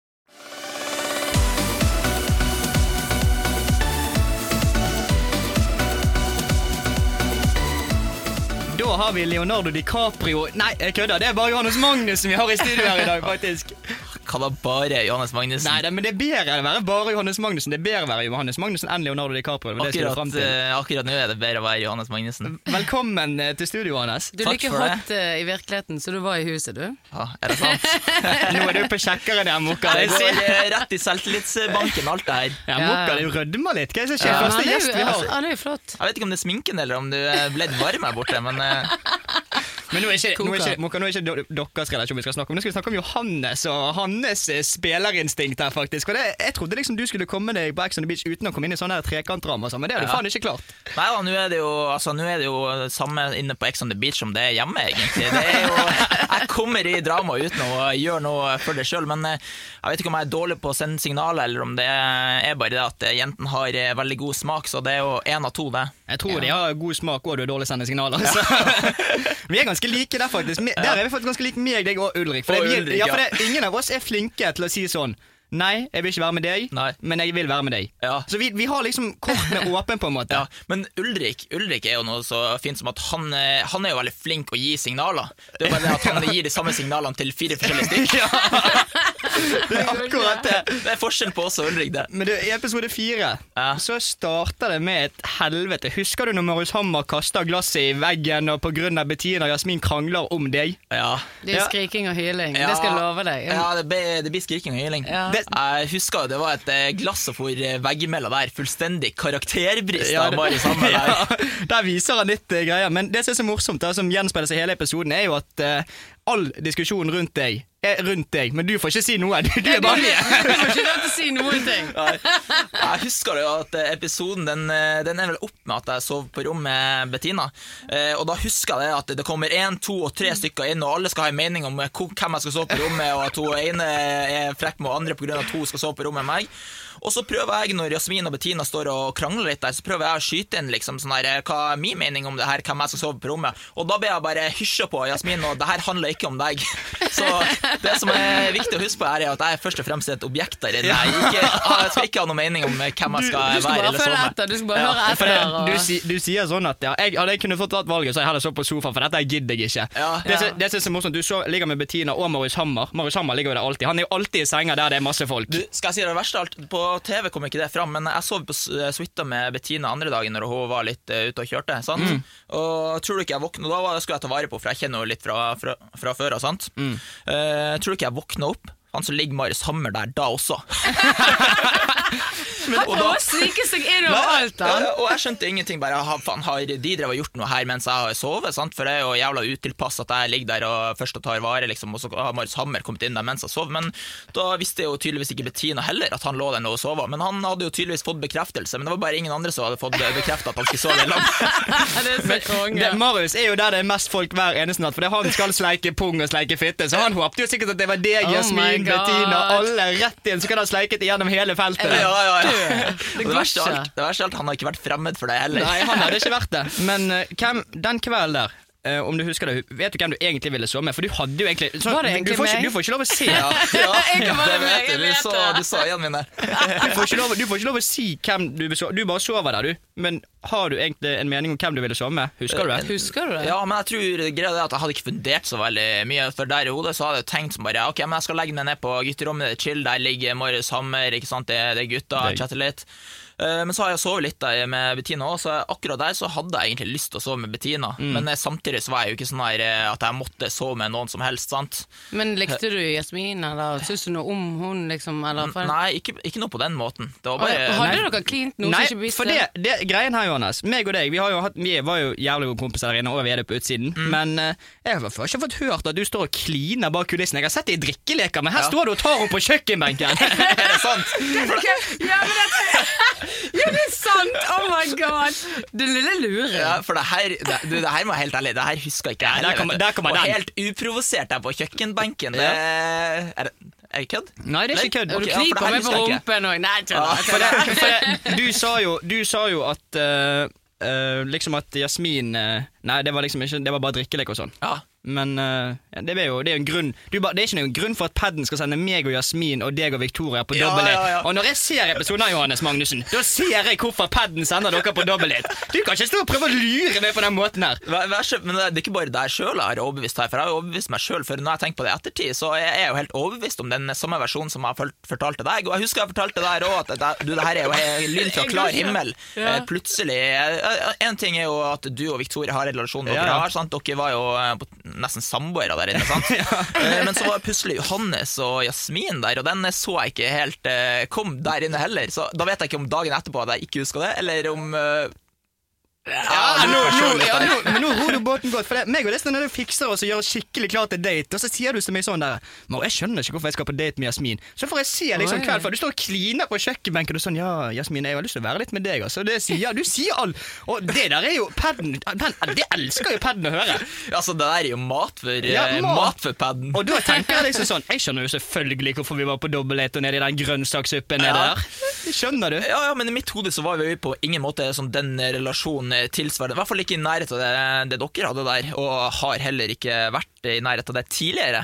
Da har vi Leonardo DiCaprio. Nei, jeg kødder, det er bare Johannes Magnussen vi har i studio her i dag, faktisk. Hva da bare Johannes Magnussen? Nei, det, men det er bedre å være bare Johannes Magnussen. Det er bedre å være Johannes Magnussen enn Leonardo DiCaprio. Det akkurat, uh, akkurat nå er det bedre å være Johannes Magnussen. Velkommen til studio, Johannes. Du er like hot uh, i virkeligheten, så du var i huset, du. Ja, er det sant? Nå er du på sjekkeren der, Mokka. Det går uh, rett i selvtillitsbanken, alt det her. Ja, Mokka, det rødmer litt. Hva er det som skjer? Ja, Første gjest vi har. Han er jo flott. Jeg vet ikke om det er sminken, eller om du ble litt varm her borte, men... Uh... Men nå er ikke, nå er ikke, Mokka, nå er ikke deres relasjon vi skal snakke om. Nå skal vi snakke om Johannes og hans spillerinstinkt her, faktisk. For det, jeg trodde liksom du skulle komme deg på Ex on the Beach uten å komme inn i sånne her trekantdrama, men det har du ja. faen ikke klart. Nei da, nå er det jo, altså, nå er det jo samme inne på Ex on the Beach som det er hjemme, egentlig. Det er jo, jeg kommer i drama uten å gjøre noe for det selv, men jeg vet ikke om jeg er dårlig på å sende signaler, eller om det er bare det at jenten har veldig god smak, så det er jo en av to det. Jeg tror ja. de har god smak, og du er dårlig å sende signaler. Ja. Vi er ganske like der, faktisk. Der er vi faktisk ganske like meg, deg og Ulrik. For, og det, Ulrik, ja, for det, ingen av oss er flinke til å si sånn nei, jeg vil ikke være med deg, nei. men jeg vil være med deg. Ja. Så vi, vi har liksom kortene åpen på en måte. Ja, men Ulrik, Ulrik er jo noe så fint som at han, han er jo veldig flink å gi signaler. Det er bare det at han gir de samme signalene til fire forskjellige stykker. Ja. Det er akkurat det. Det er forskjell på oss og Ulrik, det. Men du, i episode fire, ja. så starter det med et helvete. Husker du når Marius Hammer kastet glasset i veggen, og på grunn av Bettina og Jasmin krangler om deg? Ja. Det er skriking og hyling, ja. Det skal jeg love deg. Ja, det blir, det blir skriking og hyling. Ja. Det, jeg husker jo, det var et glass og for veggimellom der, fullstendig karakterbrist ja, av Marius Hammer der. Ja, der viser han litt uh, greier, men det som er så morsomt, da, som gjenspeiler seg i hele episoden, er jo at uh, all diskusjon rundt deg er rundt deg, men du får ikke si noe. Du, du er bare med. Du får ikke lov til å si noen ting. Jeg husker jo at episoden, den, den er vel opp med at jeg sov på rom med Bettina. Og da husker jeg at det kommer en, to og tre stykker inn, og alle skal ha en mening om hvem jeg skal sove på rommet, og at hun ene er frekk med andre på grunn av at hun skal sove på rommet med meg. Og så prøver jeg, når Jasmin og Bettina står og krangler litt der, så prøver jeg å skyte inn liksom sånn her, hva er min mening om det her, hvem jeg skal sove på rommet. Og da ber jeg bare hysje på Jasmin, og det her handler ikke om deg. Så det som er viktig å huske på her er at jeg er først og fremst et objekt der inne. Jeg, ikke, jeg skal ikke ha noen mening om hvem jeg skal, du, du være eller sove med. Du skal bare høre etter. Ja, du, si, du sier sånn at ja, jeg, hadde jeg kunne fått tatt valget, så jeg heller så på sofaen, for dette gidder jeg ikke. Ja, det, ja. det, det er så morsomt, du så, ligger med Bettina og Marius Hammer. Marius Hammer ligger jo der alltid. Han er jo alltid i senga der det er masse folk. Du, skal jeg si det verste alt? På T V kommer ikke det fram, men jeg sov på suita med Bettina andre dagen når hun var litt uh, ute og kjørte, sant? Mm. Og tror du ikke jeg våknet, da var, skulle jeg ta vare på, for jeg kjenner jo litt fra, fra, fra før, sant? Mm. Uh, tror du ikke jeg våknet opp? Han så ligger Marius Hammer der da også. Men, og da sniker seg inn over alt da. Og jeg skjønte ingenting, bare faen, har de drevet og gjort noe her mens jeg har sovet, sant? For det er jo jævla utilpass at jeg ligger der og først tar vare liksom, og så har Marius Hammer kommet inn der mens jeg sov. Men da visste jo tydeligvis ikke Bettina heller at han lå der nå og sove. Men han hadde jo tydeligvis fått bekreftelse, men det var bare ingen andre som hadde fått bekreftet at han skulle sove i lag. Det er så konge. Det, Marius er jo der det er mest folk hver eneste natt, for det han skal sleike pung og sleike fitte, så han håpte jo sikkert at det var deg, Jasmin, oh Bettina, alle rett inn, så kan han sleiket igjennom hele feltet. Ja, ja, ja. Det, det verste alt, det verste alt, han har ikke vært fremmed for det heller. Nei, han hadde ikke vært det. Men uh, hvem, den kvelden der, uh, om du husker det, vet du hvem du egentlig ville sove med? For du hadde jo egentlig, så, var det egentlig du, får ikke, meg? du får ikke lov å si ja. Ja, jeg det vet du, du sa, du sa igjen mine. Du får ikke lov, du får ikke lov å si hvem du vil sove. Du bare sover der, du. Men har du egentlig en mening om hvem du ville sove med? Husker du det? Husker du det? Ja, men jeg tror greia er at jeg hadde ikke fundert så veldig mye. For der i hodet så hadde jeg tenkt som bare Ok, men jeg skal legge meg ned på gutterommet, det er chill, der ligger Marius Hammer, ikke sant, det, det er gutta, chatter litt. Men så har jeg sovet litt der med Bettina også, så akkurat der så hadde jeg egentlig lyst til å sove med Bettina, mm. men samtidig så var jeg jo ikke sånn her at jeg måtte sove med noen som helst, sant? Men likte du Jasmin, eller synes du noe om hun, liksom? Eller? Nei, ikke, ikke noe på den måten. Det var bare... Hadde dere klint noe nei, som ikke visste? For det, det greien her, Johannes, meg og deg, vi, har jo hatt, vi var jo jævlig gode kompiser der inne, og vi er det på utsiden, mm. men uh, jeg har ikke fått hørt at du står og kliner bak kulissen. Jeg har sett det i drikkeleker, men her ja. står du og tar henne på kjøkkenbenken. Er det sant? Ja, men det ja, det er sant! Oh my god! Du lille lurer. Ja, for det her, det, du, det her må jeg helt ærlig, det her husker ikke jeg heller. Der kommer, der kommer og den. helt uprovosert der på kjøkkenbenken. Det, er, det, er det kødd? Nei, det er ikke kødd. Du kniper meg på rumpen og nei, ja, for det, for det, du, sa jo, du sa jo at uh, uh, liksom at Jasmin uh, nei, det var liksom ikke, det var bare drikkelek og sånn. Ja. Men uh, det er jo det er en grunn du, Det er ikke noen grunn for at padden skal sende meg og Jasmin og deg og Victoria på ja, dobbelt. Ja, ja. Og når jeg ser episoden av Johannes Magnussen, da ser jeg hvorfor padden sender dere på dobbelt. Du kan ikke stå og prøve å lure meg på den måten her. Men det er ikke bare der selv jeg har overbevist her, for jeg har overbevist meg selv. For når jeg tenker på det i ettertid, så er jeg jo helt overbevist om den samme versjonen som jeg har fortalt til deg. Og jeg husker jeg fortalte der også at det, du, det her er jo lyd fra klar himmel. Ja. Plutselig en ting er jo at du og Victoria har en relasjon dere ja. har, sant? Dere var jo på nesten samboere der inne, sant? ja. Men så var plutselig Johannes og Jasmin der, og den så jeg ikke helt uh, kom der inne heller, så da vet jeg ikke om dagen etterpå at jeg ikke husker det, eller om uh, Ja, ja, nå, nå, ja nå, men nå ror du båten godt. For det, meg og det når du fikser oss og gjør skikkelig klart til date, og så sier du til meg sånn der Mor, jeg skjønner ikke hvorfor jeg skal på date med Jasmin. Så får jeg se liksom kveld, for du står og kliner på kjøkkenbenken og sånn ja, Jasmin, jeg har lyst til å være litt med deg. Altså, det sier, du sier all Og det der er jo padden, det elsker jo padden å høre. Altså, det der er jo mat for, ja, mat. mat for padden. Og da tenker jeg liksom sånn jeg skjønner jo selvfølgelig hvorfor vi var på dobbelt og nede i den grønnsakssuppen nede ja. der. Skjønner du? Ja, ja, men i mitt hode så var vi på ingen måte sånn den relasjonen tilsvarende, i hvert fall ikke i nærhet av det, det dere hadde der, og har heller ikke vært i nærhet av det tidligere.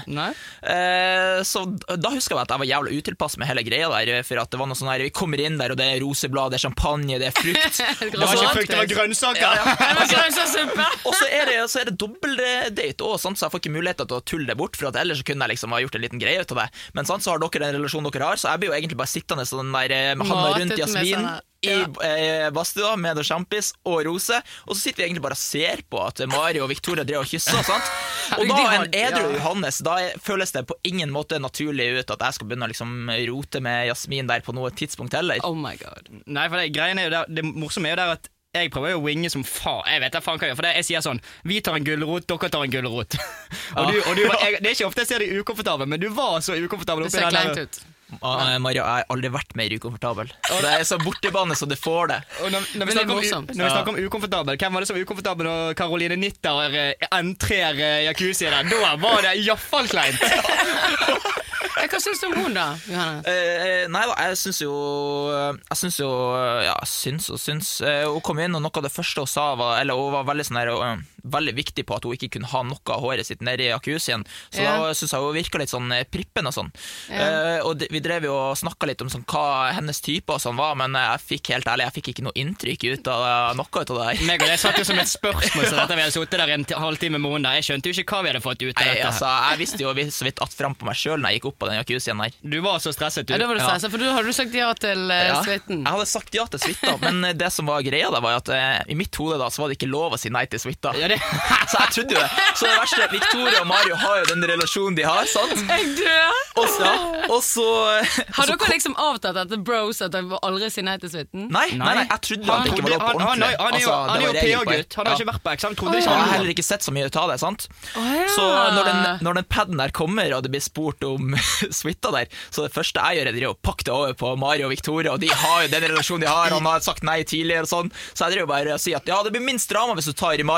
Eh, så da husker jeg at jeg var jævlig utilpass med hele greia der, for at det var noe sånn her, vi kommer inn der, og det er roseblad, det er champagne, det er frukt. Det var ikke frukt, det var grønnsaker. Ja, ja. Det var grønnsakssuppe. Og så er det, så er det dobbeltdate også, sant? Så jeg får ikke mulighet til å tulle det bort, for at ellers så kunne jeg liksom ha gjort en liten greie ut av det. Men sant, så har dere den relasjonen dere har, så jeg blir jo egentlig bare sittende sånn der, med handa rundt Jasmin, i eh, badstua med noe sjampis og rose, og så sitter vi egentlig bare og ser på at Mario og Victoria drev og kysser, sant? Og da en edru Johannes, da føles det på ingen måte naturlig ut at jeg skal begynne å liksom rote med Jasmin der på noe tidspunkt heller. Oh my god. Nei, for det greien er jo der, det morsomme er jo der at jeg prøver jo å winge som faen. Jeg vet det faen hva jeg gjør, for det, jeg sier sånn vi tar en gulrot, dere tar en gulrot. og du, og du var, jeg, det er ikke ofte jeg ser deg ukomfortabel, men du var så ukomfortabel. Det ser kleint ut. Ah, Maria, jeg har aldri vært mer ukomfortabel. Det er så bortebane så du får det. Og når, når, vi snakker om, når vi snakker om ukomfortabel, hvem var det som var ukomfortabel når Caroline Nitter entrer jacuzzi der? Da var det i hvert fall kleint. Hva synes du om hun da, Johannes? Eh, nei da, jeg synes jo Jeg synes jo Ja, syns og syns eh, Hun kom inn, og noe av det første hun sa var, eller hun var veldig sånn her uh, veldig viktig på at hun ikke kunne ha noe av håret sitt nede i jacuzzien. Så ja. Da synes jeg hun virket litt sånn prippen og sånn. Ja. Eh, og de, vi drev jo og snakket litt om sånn, hva hennes type og sånn var, men jeg fikk helt ærlig, jeg fikk ikke noe inntrykk ut av noe ut av det her. Meg og det satt jo som et spørsmål, så dette vi hadde sittet der en halvtime med måneder. Jeg skjønte jo ikke hva vi hadde fått ut av Nei, dette. Altså, jeg visste jo så vidt at frem på meg selv når jeg gikk opp på den jacuzzien her. Du var så stresset, du. Ja, da var du stresset, ja. For du hadde du sagt ja til uh, ja, suiten. Jeg hadde sagt ja til suita, men det som var greia da var at uh, i mitt hode da, så var det ikke lov å si nei til suita. Ja, det... så jeg trodde jo det. Så det verste, Victoria og Mario har jo den relasjonen de har, sant? Jeg dør! Og så, og så har dere kom... liksom avtatt etter bros at dere aldri si nei til suiten? Nei, nei, nei, jeg trodde han, at det ikke var lov på ordentlig. Han, han, han, altså, han er jo P A-gutt, han har ikke vært på eksamen, trodde ikke. Jeg har heller ikke sett så mye ut av det, sant? Oh, ja. Så når den, når den padden der kommer, og det blir spurt om suita der, så det første jeg gjør er å pakke det over på Mario og Victoria, og de har jo den relasjonen de har, han har sagt nei tidligere og sånn, så jeg driver bare å si at ja, det blir minst drama hvis du tar i Mario og Victoria.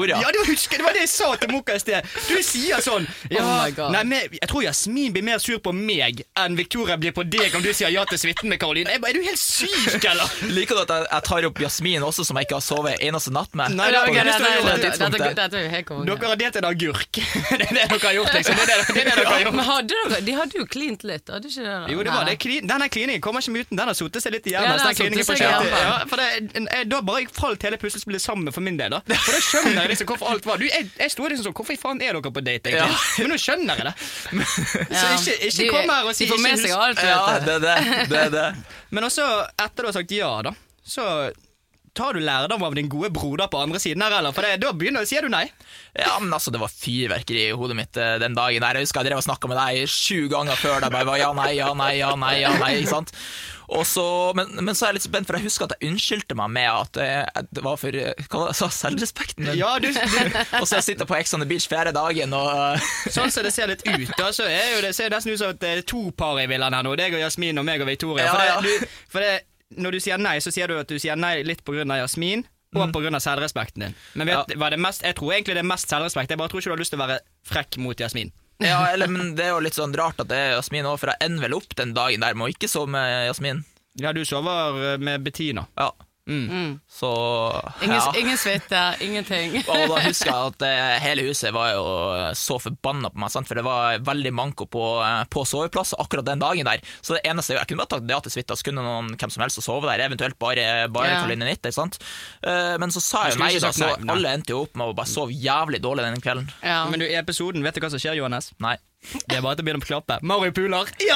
Victoria. Ja, du husker, det var det jeg sa til Mokka i sted. Du sier sånn ja, Oh my God. nei, men, jeg tror Jasmin blir mer sur på meg enn Victoria blir på deg om du sier ja til suiten med Karoline. Jeg bare, er du helt syk, eller? Liker du at jeg, jeg tar opp Jasmin også, som jeg ikke har sovet eneste natt med? Nei, det er Ok, ikke dette- det dette- det dette- dette- dette er jo helt konge. Dere har delt en agurk. Det er det dere har gjort, liksom. Det er det, det, er det dere har gjort. Men hadde dere, de hadde jo klint litt, hadde ikke det da? Jo, det var det. Nei. Klin, denne kliningen kommer ikke med uten. Den har sotet seg litt i Ja, hjernen. den har den kliningen sotet på seg i kjøttet. hjernen. Ja, for det, jeg, da bare falt hele puslespillet sammen for min del, da. For da skjønner jeg liksom hvorfor alt var. Du, jeg, jeg stod liksom sånn, hvorfor i faen er dere på date, egentlig? Ja. Men nå skjønner jeg det. Så Ja. ikke, ikke De- kom her og si De får med ikke seg husk- alt, Ja, vet du. det er det. det, er det. Men også, etter du har sagt ja, da, så tar du lærdom av din gode broder på andre siden her, eller? For det, da begynner, sier du nei. Ja, men altså, det var fyrverkeri i hodet mitt eh, den dagen der. Jeg husker jeg drev og snakket med deg sju ganger før det bare var ja, nei, ja, nei, ja, nei, ja, nei, ikke sant? Og så, men, men så er jeg litt spent, for jeg husker at jeg unnskyldte meg med at eh, det var for, eh, hva var det, jeg sa, selvrespekten min. Ja, du, du Og så jeg sitter på Ex on the Beach fjerde dagen, og eh, Sånn som det ser litt ut, da, så er jo det ser nesten ut som at det er to par i villaen her nå. Deg og Jasmin og meg og Victoria. For, Ja, ja. det, du, for det, når du sier nei, så sier du at du sier nei litt på grunn av Jasmin. Og på grunn av selvrespekten din. Men vet, Ja. hva er det mest, jeg tror egentlig det er mest selvrespekt. Jeg bare tror ikke du har lyst til å være frekk mot Jasmin. ja, eller, men det er jo litt sånn rart at det er Jasmin også, for jeg ender vel opp den dagen der med å ikke sove med Jasmin. Ja, du sover med Bettina. Ja, Mm. så Ingen, ja. ingen suite, ingenting. Og da husker jeg at eh, hele huset var jo så forbanna på meg, sant? For det var veldig manko på, eh, på soveplasser akkurat den dagen der. Så det eneste jeg kunne bare tatt det til suite, så kunne noen hvem som helst å sove der, eventuelt bare, bare Ja. Karoline Nitte, sant? Eh, men så sa jeg skulle nei, ikke da, sagt så nei, nei. alle endte jo opp med å bare sove jævlig dårlig den kvelden. Ja. Men du, i episoden, vet du hva som skjer, Johannes? Nei. Det er bare til å begynne å klappe. Mario puler. Ja!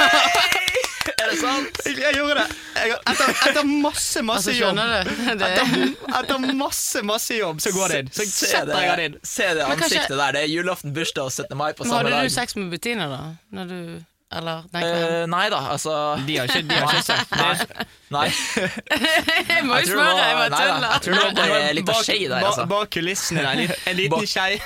Er det sant? Jeg, jeg gjorde det. Jeg, etter, etter masse, masse Altså, jobb. skjønner du? Det, Etter, etter masse, masse jobb, så går det inn. Så Se setter jeg han det, inn. se det Men kanskje- ansiktet der. Det er julaften, bursdag og syttende mai på men samme hadde dag. du sex med Bettina da? Når du, eller den kvelden? Eh, nei da, altså De har ikke, de har ikke sagt Nei. Nei. Jeg må jeg jo tror det spørre, var- jeg bare nei da, tuller. jeg tror det var bare litt av Bak- skje der, ba- altså. Bak kulissene der, en liten- en liten Bak- skei.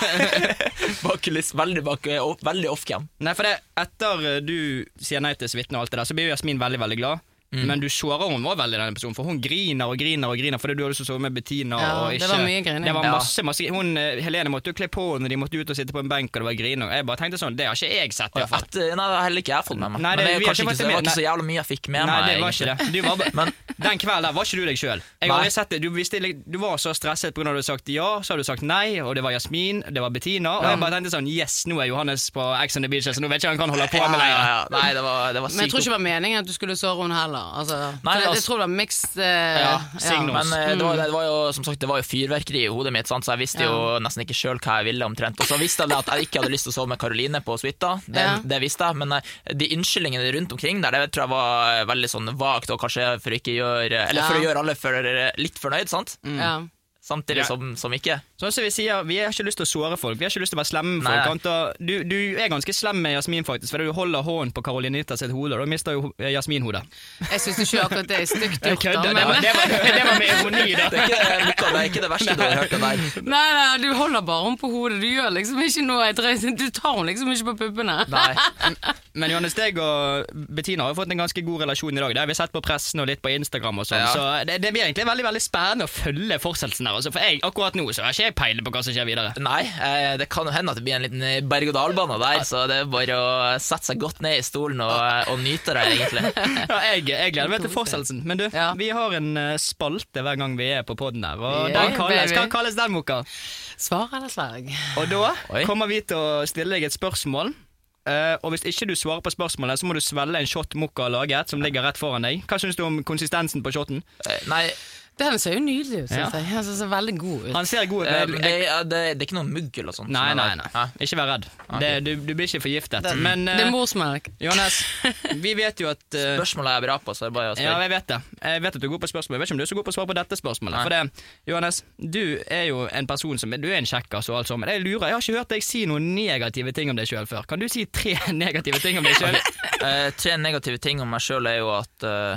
Ja. Bak kuliss, veldig bak, off, veldig off-cam. Nei, for det, etter uh, du sier nei til suiten og alt det der, så blir jo Jasmin veldig, veldig glad. Men du sårer hun var veldig denne personen, for hun griner og griner og griner fordi du hadde lyst til å sove med Bettina. Ja, og det ikke, var mye grining. Det var Ja. masse, masse hun, uh, Helene måtte jo kle på henne, de måtte ut og sitte på en benk, og det var grining. Jeg bare tenkte sånn, det har ikke jeg sett i hvert fall. At, eh, nei, det har heller ikke jeg fått med meg. Nei, det- men det, er vi har kanskje ikke ikke, fått så- det det var med. ikke så jævla mye jeg fikk med Nei, meg. det var ikke egentlig. det. Du var, ba- Men den kvelden der var ikke du deg sjøl. Jeg har Nei. aldri sett det. Du, visste, du var så stresset pga. du hadde sagt ja, så hadde du sagt nei, og det var Jasmin, det var Bettina. Og jeg bare tenkte sånn, yes, nå er Johannes på Ex on the Beach, så nå vet ikke han kan holde på ja, med ja, lenger. ja. Nei, det var, det var Men jeg sykt tror ikke det var meningen at du skulle såre henne heller. Altså, Nei, for jeg, altså- jeg tror det var mixed eh, Ja, signals. Men eh, det, var, det var jo som sagt, det var jo fyrverkeri i hodet mitt, sant? Så jeg visste jo nesten ikke sjøl hva jeg ville omtrent. Og så visste jeg det at jeg ikke hadde lyst til å sove med Karoline på suita. Det, Ja. det visste jeg. Men eh, de unnskyldningene rundt omkring der, det tror jeg var veldig sånn vagt, og kanskje for å ikke gjøre Eller for Ja. å gjøre alle for, litt fornøyd, sant? Ja. Samtidig Ja. som, som ikke. Sånn som vi sier, vi har ikke lyst til å såre folk, vi har ikke lyst til å være slemme med Nei. folk. Anta, du, du er ganske slem med Jasmin faktisk, fordi du holder hånden på Karolinita sitt hode, og da mister jo Jasmin hodet. Jeg syns ikke akkurat det er stygt Jeg gjort. da, kødder, det men- var, det var, det var med ironi da. Det er ikke, Luka, det, er ikke det verste du har hørt det der. Nei, nei, du holder bare henne på hodet. Du gjør liksom ikke noe jeg tror, Du tar henne liksom ikke på puppene. Nei. Men Johannes, deg og Bettina har jo fått en ganske god relasjon i dag. Det har vi sett på pressen og litt på Instagram og sånn, Ja. så det, det blir egentlig veldig, veldig spennende å følge fortsettelsen her. Altså, for jeg, akkurat nå så har ikke jeg peiling på hva som skjer videre. Nei, eh, det kan jo hende at det blir en liten berg-og-dal-bane der, så det er bare å sette seg godt ned i stolen og, og nyte det, egentlig. Ja, jeg, jeg gleder meg til fortsettelsen. Men du, Ja. vi har en eh, spalte hver gang vi er på podden her, og Yeah, den kalles, baby. hva kalles den, Mokka? Svar eller slag? Og da Oi. kommer vi til å stille deg et spørsmål. Eh, og hvis ikke du svarer på spørsmålet, så må du svelge en shot Mokka har laget, som ligger rett foran deg. Hva synes du om konsistensen på shoten? Eh, Nei, Den ser jo nydelig ut, Ja. synes jeg. Den ser veldig god ut. Han ser god ut. eh, men- det, det, det er ikke noe mugg eller sånt. Nei, som er nei, der. nei. Hæ? Ikke vær redd. Det, du, du blir ikke forgiftet. Det, Men det er eh, morsmelk. Johannes, vi vet jo at eh, Spørsmålet er jeg bra på, så det er bare å Ja, spørre. jeg vet det. Jeg vet at du er god på spørsmål. Jeg vet ikke om du er så god på å svare på dette spørsmålet. Nei. For det, Johannes, du er jo en person som Du er en kjekkas og alt sånt, men jeg lurer, jeg har ikke hørt deg si noen negative ting om deg sjøl før. Kan du si tre negative ting om deg sjøl? Eh, tre negative ting om meg sjøl er jo at eh,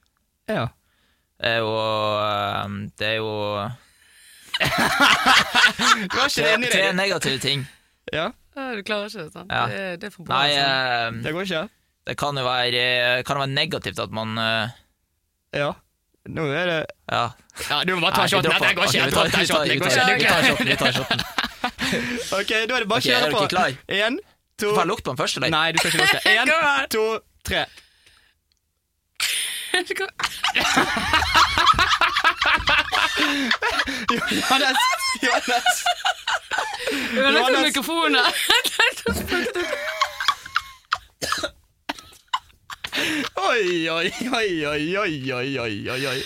Ja. er jo, eh, Det er jo Du var ikke tre, enig i tre det? negative ting. Ja, Ja, du klarer ikke det, sant? Ja. Det, det er for bra. Nei, altså. eh, det går ikke? det kan jo være, kan jo være negativt at man eh, Ja. Nå er det Ja, ja du må bare ta shotten. Nei, det går ikke. Jeg tar shotten. Vi tar shotten, vi tar shotten. Ok, da er det bare å Ok, er kjøre du på. ikke klar? En, to Får jeg lukt på den første, eller? Nei, du skal ikke lukte. En, to, tre. Johannes! Johannes! Du har lagt på mikrofonen. Oi, oi, oi, oi, oi, oi, oi, oi, oi.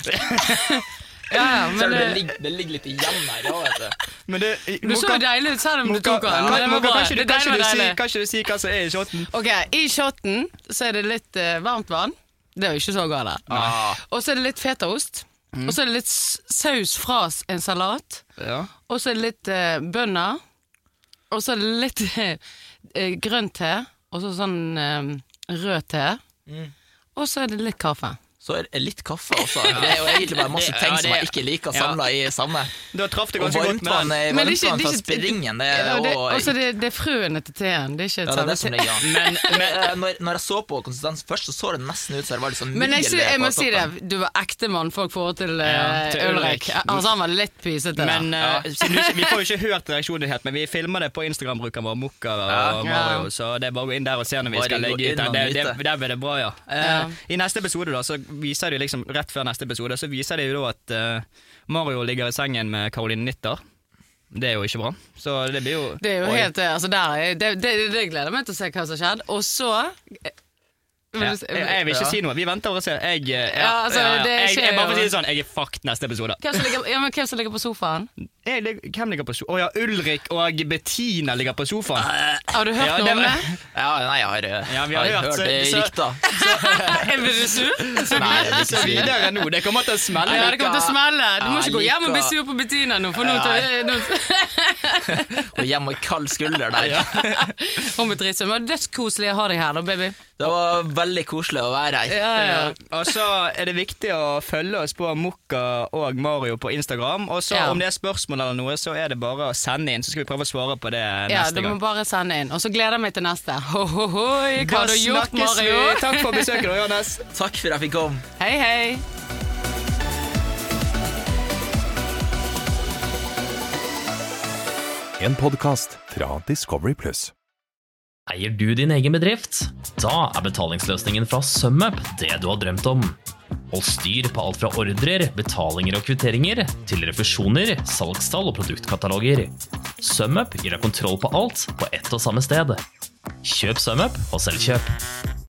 Ja, ja, men Selv det, det, ligger, det ligger litt igjen her, ja, vet du. Men det, du så jo deilig ut, selv om du tok den. Ja, Men det var bra. kanskje, du, Det kanskje, var du si, deilig. kanskje du si hva som er i shotten? Ok, i shotten så er det litt eh, varmt vann. Det er jo ikke så galt. Ah. Og så er det litt fetaost. Og så er det litt s- saus fra s- en salat. Ja. Og så er det litt eh, bønner. Og så er det litt eh, grønn te. Og så sånn eh, rød te. Og så er det litt kaffe. Så er det litt kaffe også. Det er jo egentlig bare masse Det- ting ja, som det- jeg ikke liker ja. samlet i samme. Da traff det Og ganske godt med varmtvann den. Men det er ikke- varmtvann det er fra ikke- springen, det Ja, er og det, også... og så er det, det er frøene til teen. Det er ikke et Ja, det er det som selve ligger, ja. Men, men Eh, når, når jeg så på konsistensen først, så så det nesten ut som det var litt sånn Men jeg, sy- mygel jeg må på si det, toppen. du var ekte mannfolk for til, uh, Ja, til Ulrik. Ulrik. Altså han var litt pysete. Men da. eh, siden du, ikke- vi får jo ikke hørt reaksjonen helt, men vi filmer det på Instagram-brukeren vår, Mokka og Ja. Mario, så det er bare å gå inn der og se når vi Bare skal gå legge ut inn den. og Det, det, nyte. der blir det bra, ja. Eh, Ja. I neste episode da, så viser de liksom, rett før neste episode, så viser de jo da at eh, Mario ligger i sengen med Caroline Nitter. Det er jo ikke bra. Så det blir jo... Det er jo Oi. helt eh, altså der, er- det, det, det gleder jeg meg til å se hva som har skjedd. Og så Ja, jeg, jeg vil ikke Ja. si noe. Vi venter og ser. Jeg, eh, ja, Ja, altså, ja, ja. det jeg, skjer jeg bare jo. for å si det sånn, jeg er fucked neste episode. hvem som, ligger, ja, men hvem som ligger på sofaen? Jeg, lig- hvem ligger på sofaen? Å ja, Ulrik og Bettina ligger på sofaen. Har du hørt Ja, noe det om var- det? Ja, nei, jeg har, eh, Ja, vi har jeg hørt, så- det så- rykter. Blir du sur? Nei, jeg blir Så ikke sur. videre nå. Det kommer til å smelle. Ja, det kommer til å smelle. Du må Ja, ikke gå jeg hjem og bli liker- sur på Bettina nå, for nå tar nå- Og hjem og kald skulder der. Hun blir dritsur. Men det er dødskoselig å ha deg her, da, baby. Det var veldig koselig å være her. Ja, ja. Og så er det viktig å følge oss på Mokka og Mario på Instagram. Og så Ja. om det er spørsmål eller noe, så er det bare å sende inn, så skal vi prøve å svare på det Ja, neste du må gang. bare sende inn. Og så gleder jeg meg til neste. Ho, ho, hoi. Hva har Da du gjort, snakkes vi. Mario? Takk for besøket, Johannes. Takk for at jeg fikk komme. Hei, hei. En podcast fra Discovery Plus. Eier du din egen bedrift? Da er betalingsløsningen fra SumUp det du har drømt om. Hold styr på alt fra ordrer, betalinger og kvitteringer, til refusjoner, salgstall og produktkataloger. SumUp gir deg kontroll på alt på ett og samme sted. Kjøp SumUp og selv kjøp.